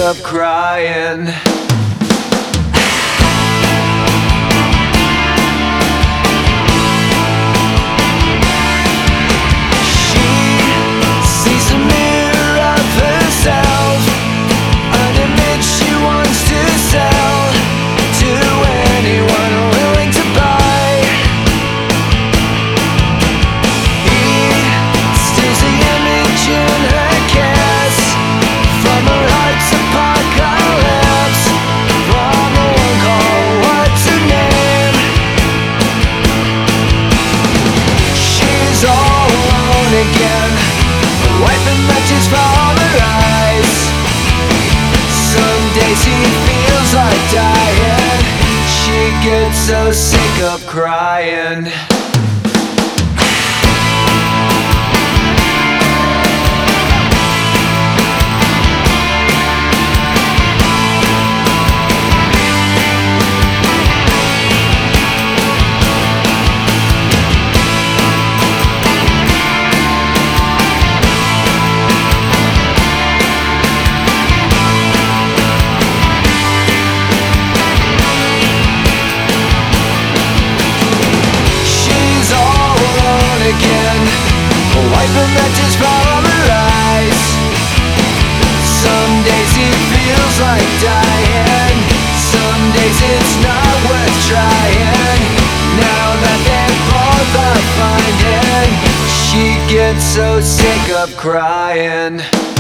of crying. Again, wiping matches from her eyes. Some days he feels like dying. She gets so sick of crying. Wiping matches from her eyes. Some days he feels like dying. Some days it's not worth trying. Now that they're both are finding, she gets so sick of crying.